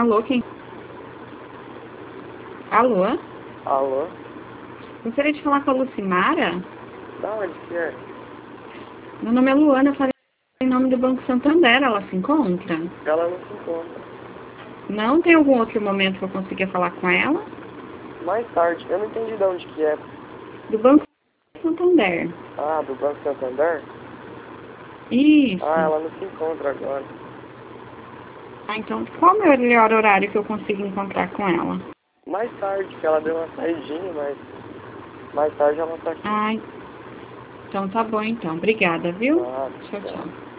Alô, quem? Alô? Alô? Gostaria de falar com a Lucimara? Da onde que é? Meu nome é Luana, eu falei em nome do Banco Santander, ela se encontra? Ela não se encontra. Não tem algum outro momento que eu consiga falar com ela? Mais tarde, eu não entendi de onde que é. Do Banco Santander. Ah, do Banco Santander? Isso. Ah, ela não se encontra agora. Ah, então qual é o melhor horário que eu consigo encontrar com ela? Mais tarde, que ela deu uma saidinha, mas mais tarde ela tá aqui. Ah, então tá bom então. Obrigada, viu? Ah, Tchau, tchau. tchau.